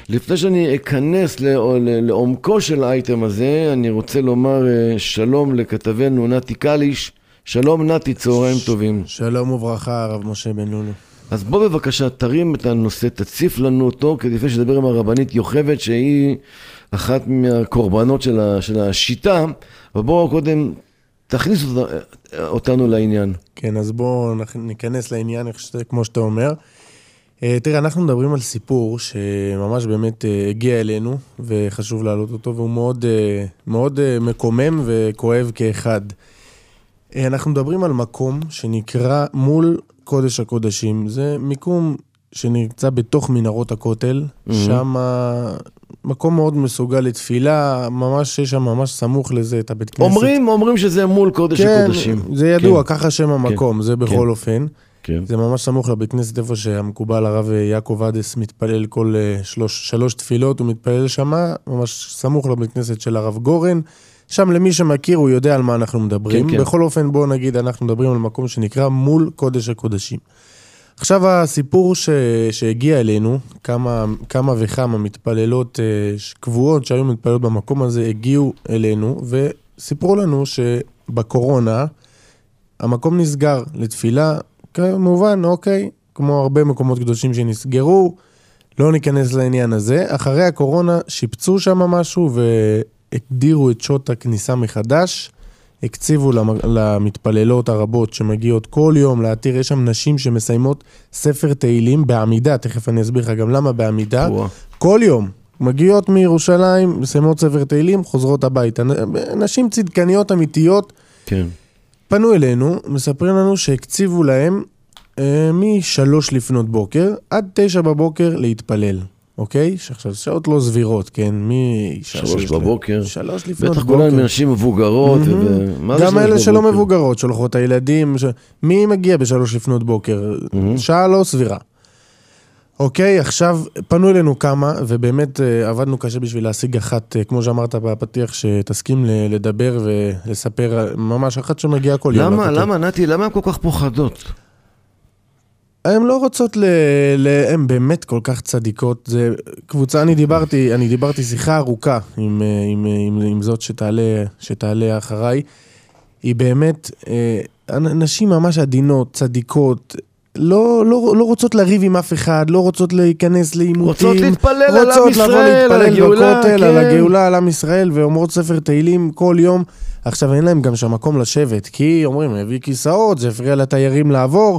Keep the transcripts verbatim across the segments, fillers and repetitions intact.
לפני שאני אכנס לעומקו של האייטם הזה, אני רוצה לומר שלום לכתבנו נתי קליש. שלום נתי, צהריים טובים. שלום וברכה, הרב משה בן לולו. אז בוא בבקשה, תרים את הנושא, תציף לנו אותו, כדי לפני שדבר עם הרבנית יוכבד, שהיא אחת מהקורבנות של, ה, של השיטה, ובואו קודם תכניס אותנו לעניין. כן, אז בואו ניכנס לעניין, כמו שאתה אומר. תראה, אנחנו מדברים על סיפור שממש באמת הגיע אלינו, וחשוב להעלות אותו, והוא מאוד, מאוד מקומם וכואב כאחד. אנחנו מדברים על מקום שנקרא מול קודש הקודשים. זה מיקום שנמצא בתוך מנהרות הכותל, mm-hmm. שם מקום מאוד מסוגל לתפילה, ממש יש שם ממש סמוך לזה את הבית כנסת. אומרים, אומרים שזה מול קודש כן, הקודשים. זה ידוע, כן. ככה שם המקום, כן. זה בכל כן. אופן. כן. זה ממש סמוך לבית כנסת, איפה שהמקובל הרב יעקב עדס מתפלל כל שלוש, שלוש תפילות, הוא מתפלל שם, ממש סמוך לבית כנסת של הרב גורן. שם למי שמכיר הוא יודע על מה אנחנו מדברים. כן, כן. בכל אופן בואו נגיד, אנחנו מדברים על מקום שנקרא מול קודש הקודשים. עכשיו הסיפור ש... שהגיע אלינו, כמה, כמה וכמה מתפללות קבועות שהיו מתפללות במקום הזה, הגיעו אלינו וסיפרו לנו שבקורונה המקום נסגר לתפילה, כמובן, אוקיי, כמו הרבה מקומות קדושים שנסגרו, לא ניכנס לעניין הזה. אחרי הקורונה שיפצו שם משהו והגדירו את שעות הכניסה מחדש, הקציבו למתפללות הרבות שמגיעות כל יום להתיר. יש שם נשים שמסיימות ספר תהילים בעמידה, תכף אני אסביר לך גם למה בעמידה, כל יום מגיעות מירושלים, מסיימות ספר תהילים, חוזרות הביתה. נשים צדקניות אמיתיות, כן. פנו אלינו, מספרים לנו שהקציבו להם אה, משלוש לפנות בוקר עד תשע בבוקר להתפלל. אוקיי? שעכשיו שעות לא סבירות, כן? שלוש בבוקר. שלוש לפנות בוקר. בטח כולן נשים מבוגרות. גם אלה שלא מבוגרות, שולחות הילדים. מי מגיע בשלוש לפנות בוקר? שעה לא סבירה. אוקיי, עכשיו פנו אלינו כמה, ובאמת עבדנו קשה בשביל להשיג אחת, כמו שאמרת בפתיח, שתסכים לדבר ולספר, ממש אחת שמגיעה כל יום. למה, למה, נתי, למה הן כל כך פוחדות? הן לא רוצות, ל... ל... הן באמת כל כך צדיקות. זה קבוצה, אני דיברתי, אני דיברתי שיחה ארוכה עם, עם, עם, עם זאת שתעלה, שתעלה אחריי. היא באמת, נשים ממש עדינות, צדיקות, לא, לא, לא רוצות לריב עם אף אחד, לא רוצות להיכנס לאימותים. רוצות להתפלל על עם ישראל, על הגאולה, כן. על הגאולה, על עם ישראל, ואומרות ספר תהילים כל יום. עכשיו אין להם גם שם מקום לשבת, כי אומרים, הביא כיסאות, זה הפריע לתיירים לעבור.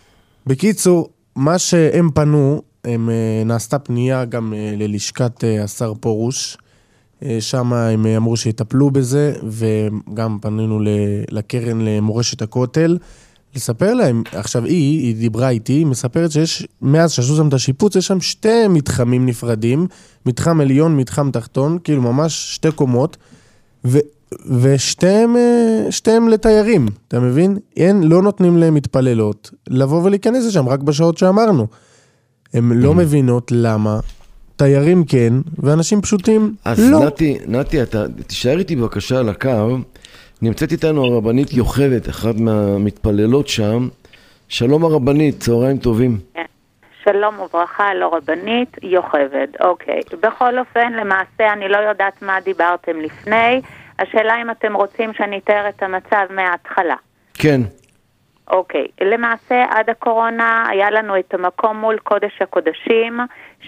בקיצור, מה שהם פנו, הם, נעשתה פנייה גם ללשכת השר פורוש, שם הם אמרו שיטפלו בזה, וגם פנינו לקרן למורשת הכותל, לספר להם, עכשיו היא, היא דיברה איתי, היא מספרת שיש, מאז שעשו שם את השיפוץ, יש שם שתי מתחמים נפרדים, מתחם עליון, מתחם תחתון, כאילו ממש שתי קומות, ו... ושתיהם שתיהם לתיירים, אתה מבין? אין, לא נותנים להם מתפללות לבוא ולהיכנס לשם רק בשעות שאמרנו. הם לא מבינות למה תיירים כן, ואנשים פשוטים אז לא. אז נתי, נתי, אתה תישאר איתי בבקשה על הקו. נמצאת איתנו הרבנית יוכבד, אחת מהמתפללות שם. שלום הרבנית, צהריים טובים. שלום וברכה, לא רבנית, יוכבד. אוקיי. בכל אופן, למעשה אני לא יודעת מה דיברתם לפני. השאלה אם אתם רוצים שאני אתאר את המצב מההתחלה. כן. אוקיי. למעשה, עד הקורונה היה לנו את המקום מול קודש הקודשים,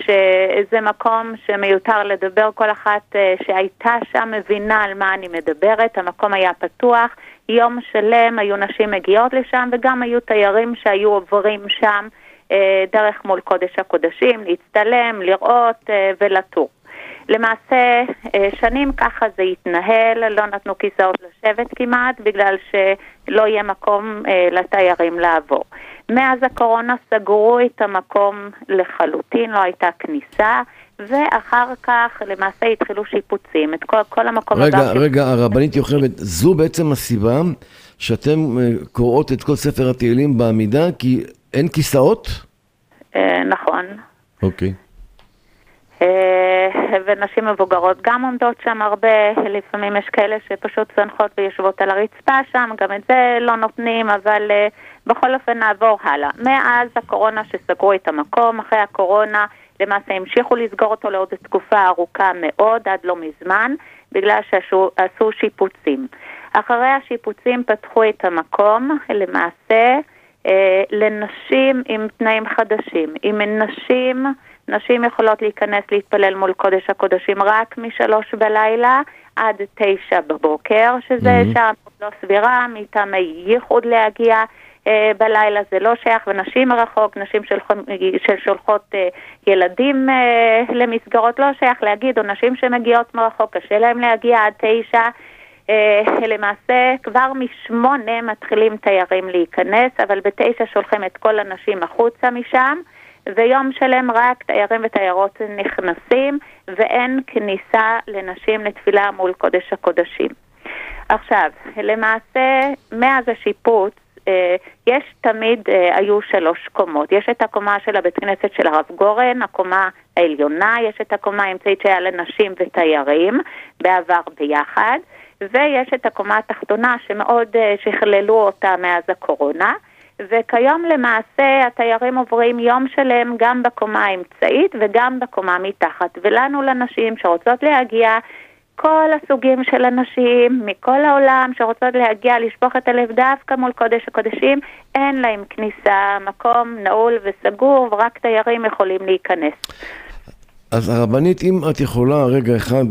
שזה מקום שמיותר לדבר, כל אחת שהייתה שם מבינה על מה אני מדברת. המקום היה פתוח, יום שלם היו נשים מגיעות לשם, וגם היו תיירים שהיו עוברים שם דרך מול קודש הקודשים, להצטלם, לראות ולטור. למעשה, שנים ככה זה התנהל, לא נתנו כיסאות לשבת כמעט, בגלל שלא יהיה מקום לתיירים לעבור. מאז הקורונה סגרו את המקום לחלוטין, לא הייתה כניסה, ואחר כך למעשה התחילו שיפוצים. את כל, כל המקום רגע, רגע, ש... הרבנית יוכבד, זו בעצם הסיבה שאתם קוראות את כל ספר התהילים בעמידה, כי אין כיסאות? נכון. אוקיי. ונשים מבוגרות גם עומדות שם הרבה, לפעמים יש כאלה שפשוט זנחות ויושבות על הרצפה שם, גם את זה לא נותנים, אבל בכל אופן נעבור הלאה. מאז הקורונה שסגרו את המקום, אחרי הקורונה למעשה המשיכו לסגור אותו לעוד תקופה ארוכה מאוד, עד לא מזמן, בגלל שעשו שיפוצים. אחרי השיפוצים פתחו את המקום למעשה לנשים עם תנאים חדשים. עם נשים, נשים יכולות להיכנס להתפלל מול קודש הקודשים רק משלוש בלילה עד תשע בבוקר, שזה mm-hmm. שעה לא סבירה, מטעמי ייחוד להגיע אה, בלילה, זה לא שייך, ונשים מרחוק, נשים ששולחות אה, ילדים אה, למסגרות, לא שייך להגיד, או נשים שמגיעות מרחוק, קשה להם להגיע עד תשע, Uh, למעשה כבר משמונה מתחילים תיירים להיכנס, אבל בתשע שולחים את כל הנשים החוצה משם, ויום שלם רק תיירים ותיירות נכנסים, ואין כניסה לנשים לתפילה מול קודש הקודשים. עכשיו, למעשה מאז השיפוץ, uh, יש תמיד, uh, היו שלוש קומות. יש את הקומה של הבית כנסת של הרב גורן, הקומה העליונה, יש את הקומה האמצעית שהיה לנשים ותיירים, בעבר ביחד, ויש את הקומה התחתונה שמאוד שכללו אותה מאז הקורונה, וכיום למעשה התיירים עוברים יום שלם גם בקומה האמצעית וגם בקומה מתחת, ולנו לנשים שרוצות להגיע, כל הסוגים של אנשים מכל העולם שרוצות להגיע לשפוך את הלב דווקא מול קודש הקודשים, אין להם כניסה, מקום נעול וסגור, ורק תיירים יכולים להיכנס. אז הרבנית, אם את יכולה רגע אחד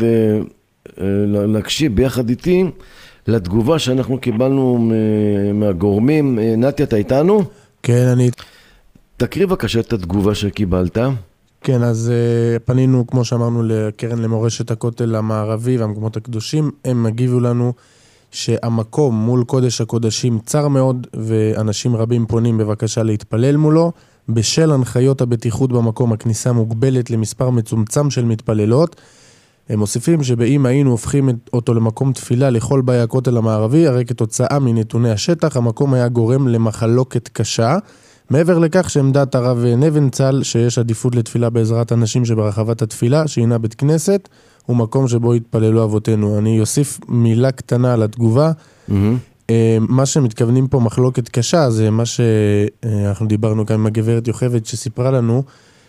להקשיב ביחד איתי לתגובה שאנחנו קיבלנו מהגורמים. נתי, אתה איתנו? כן, אני... תקריא בבקשה את התגובה שקיבלת. כן, אז uh, פנינו, כמו שאמרנו, לקרן למורשת הכותל המערבי והמקומות הקדושים. הם הגיבו לנו שהמקום מול קודש הקודשים צר מאוד, ואנשים רבים פונים בבקשה להתפלל מולו. בשל הנחיות הבטיחות במקום, הכניסה מוגבלת למספר מצומצם של מתפללות. הם מוסיפים שבאם היינו הופכים אותו למקום תפילה לכל באי הכותל המערבי, הרי כתוצאה מנתוני השטח, המקום היה גורם למחלוקת קשה. מעבר לכך שעמדת הרב נבנצל, שיש עדיפות לתפילה בעזרת אנשים שברחבת התפילה, שהינה בית כנסת, הוא מקום שבו התפללו אבותינו. אני אוסיף מילה קטנה על התגובה. Mm-hmm. מה שמתכוונים פה מחלוקת קשה, זה מה שאנחנו דיברנו כאן עם הגברת יוכבד, שסיפרה לנו,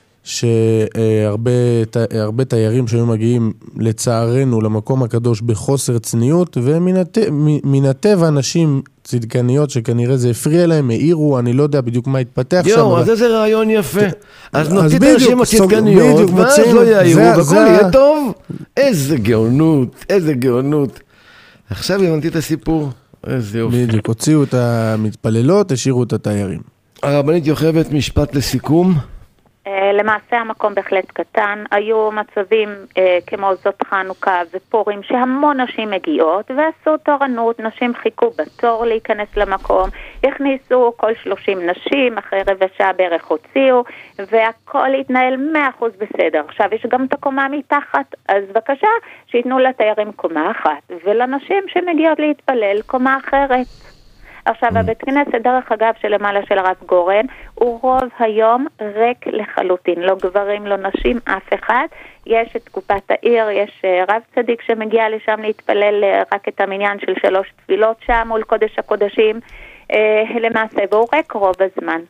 שהרבה הרבה תיירים שהיו מגיעים לצערנו למקום הקדוש בחוסר צניעות, ומן הטבע אנשים צדקניות שכנראה זה הפריע להם, העירו, אני לא יודע בדיוק מה התפתח שם. יו, אז איזה רעיון יפה. אז נוציא את האנשים הצדקניות, ואז לא יעירו, והכל יהיה טוב. איזה גאונות, איזה גאונות. עכשיו הבנתי את הסיפור. איזה יופי. בדיוק, הוציאו את המתפללות, השאירו את התיירים. הרבנית יוכבד, משפט לסיכום. למעשה המקום בהחלט קטן, היו מצבים אה, כמו זאת חנוכה ופורים שהמון נשים מגיעות ועשו תורנות, נשים חיכו בתור להיכנס למקום, הכניסו כל שלושים נשים, אחרי רבע שעה בערך הוציאו, והכל התנהל מאה אחוז בסדר. עכשיו יש גם את הקומה מתחת, אז בבקשה שיתנו לתיירים קומה אחת, ולנשים שמגיעות להתפלל קומה אחרת. עכשיו, הבית כנסת, דרך אגב, שלמעלה של הרב גורן, הוא רוב היום ריק לחלוטין. לא גברים, לא נשים, אף אחד. יש את קופת העיר, יש רב צדיק שמגיע לשם להתפלל רק את המניין של שלוש תפילות שם, מול קודש הקודשים, למעשה, והוא ריק רוב הזמן.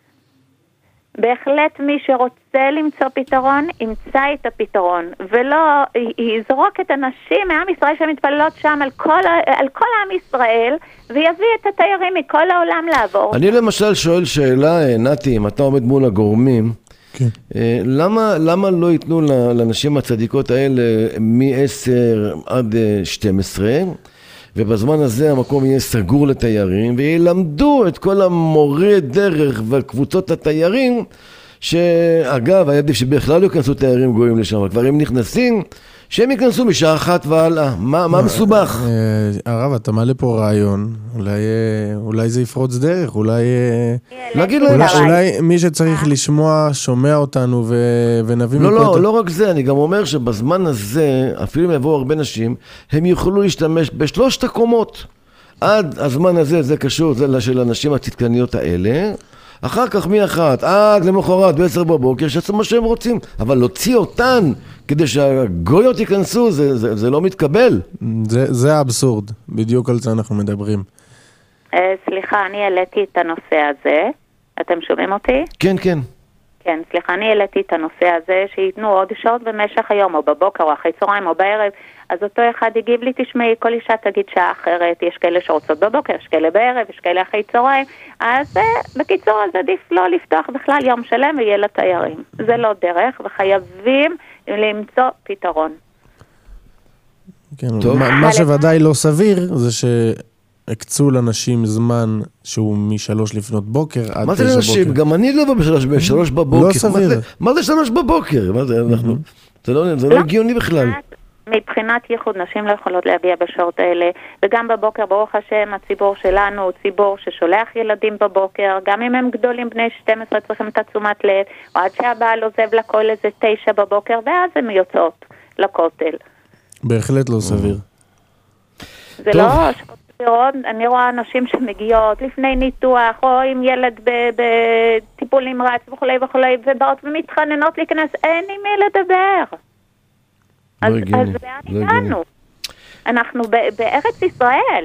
בהחלט מי שרוצה למצוא פתרון, ימצא את הפתרון, ולא יזרוק את הנשים מעם ישראל שמתפללות שם על כל, על כל עם ישראל, ויביא את התיירים מכל העולם לעבור. אני למשל שואל שאלה, נתי, אם אתה עומד מול הגורמים, כן. למה, למה לא ייתנו לנשים הצדיקות האלה מ-עשר עד שתים עשרה, ובזמן הזה המקום יהיה סגור לתיירים, וילמדו את כל המורי דרך וקבוצות התיירים, שאגב, היה עדיף שבכלל לא יכנסו תיירים גויים לשם, כבר הם נכנסים, שהם יכנסו משעה אחת ועלה. מה, מה מסובך? הרב, אתה מעלה פה רעיון, אולי, אולי זה יפרוץ דרך, אולי, להגיד אולי, אולי מי שצריך לשמוע, שומע אותנו ו, ונביא לא, לא, לא רק זה, אני גם אומר שבזמן הזה, אפילו אם יבואו הרבה נשים, הם יוכלו להשתמש בשלושת הקומות. עד הזמן הזה, זה קשור, זה של הנשים הצדקניות האלה, אחר כך מ-אחת עד למחרת בעשר בבוקר, שעשו מה שהם רוצים, אבל להוציא אותן כדי שהגויות ייכנסו, זה, זה, זה לא מתקבל. זה, זה האבסורד, בדיוק על זה אנחנו מדברים. סליחה, אני העליתי את הנושא הזה, אתם שומעים אותי? כן, כן. כן, סליחה, אני העליתי את הנושא הזה, שיתנו עוד שעות במשך היום, או בבוקר, או אחרי צהריים, או בערב, אז אותו אחד הגיב לי, תשמעי, כל אישה תגיד שעה אחרת, יש כאלה שרוצות בבוקר, יש כאלה בערב, יש כאלה אחרי צהריים, אז בקיצור, אז עדיף לא לפתוח בכלל יום שלם ויהיה לתיירים. זה לא דרך, וחייבים למצוא פתרון. כן, מה, מה שוודאי לא סביר, זה שהקצו לנשים זמן שהוא משלוש לפנות בוקר עד תשע בוקר. מה זה לנשים? גם אני לא בא בשלוש, בשלוש בבוקר. לא סביר. מה זה שלוש בבוקר? מה זה, אנחנו... זה לא, זה לא הגיוני בכלל. מבחינת ייחוד, נשים לא יכולות להגיע בשעות האלה, וגם בבוקר, ברוך השם, הציבור שלנו הוא ציבור ששולח ילדים בבוקר, גם אם הם גדולים בני שתים עשרה צריכים את תשומת לב, או עד שהבעל עוזב לכל איזה תשע בבוקר, ואז הם יוצאות לכותל. בהחלט לא סביר. זה לא שעות סבירות, אני רואה אנשים שמגיעות לפני ניתוח, או עם ילד בטיפול נמרץ וכולי וכולי, ובאות ומתחננות להיכנס, אין עם מי לדבר. אז לאן הגענו? אנחנו בארץ ישראל.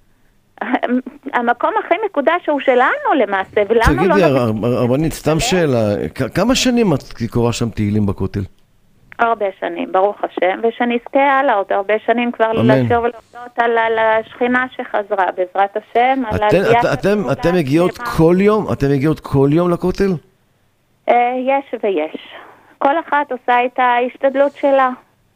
המקום הכי מקודש הוא שלנו למעשה, ולמה לא... תגידי, הרבנית, סתם שאלה, כמה שנים את קוראה שם תהילים בכותל? הרבה שנים, ברוך השם, ושנזכה הלאה עוד הרבה שנים כבר להשאיר ולהודות על השכינה שחזרה, בעזרת השם, על העלייה... אתם מגיעות כל יום? אתם מגיעות כל יום לכותל? יש ויש. כל אחת עושה את ההשתדלות שלה.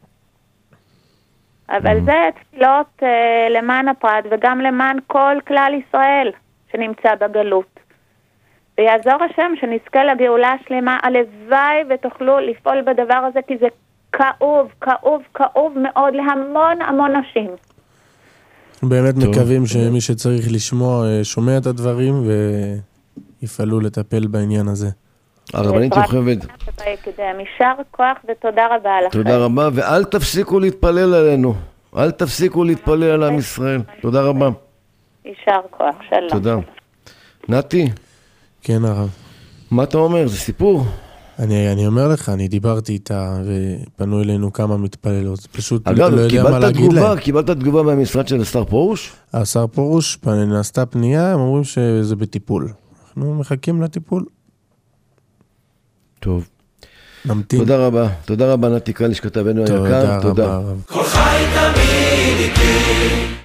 אבל זה תפילות uh, למען הפרט וגם למען כל כלל ישראל שנמצא בגלות. ויעזור השם שנזכה לגאולה שלמה, הלוואי ותוכלו לפעול בדבר הזה, כי זה כאוב, כאוב, כאוב מאוד להמון המון נשים. באמת טוב. מקווים שמי שצריך לשמוע שומע את הדברים ויפעלו לטפל בעניין הזה. הרבנית יוכבד. יישר כוח ותודה רבה לכם. תודה רבה, ואל תפסיקו להתפלל עלינו. אל תפסיקו להתפלל על עם ישראל. תודה רבה. יישר כוח, שלום. תודה. נתי. כן, הרב. מה אתה אומר? זה סיפור? אני, אני אומר לך, אני דיברתי איתה ופנו אלינו כמה מתפללות. פשוט אגב, לא יודע מה להגיד תגובה, להם. קיבלת תגובה מהמשרד של השר פרוש? השר פרוש, נעשתה פנייה, הם אומרים שזה בטיפול. אנחנו מחכים לטיפול. טוב. נמתין. תודה רבה. תודה רבה, נתי קליש, כתבנו היקר. תודה רבה. כל חי תמיד איתי.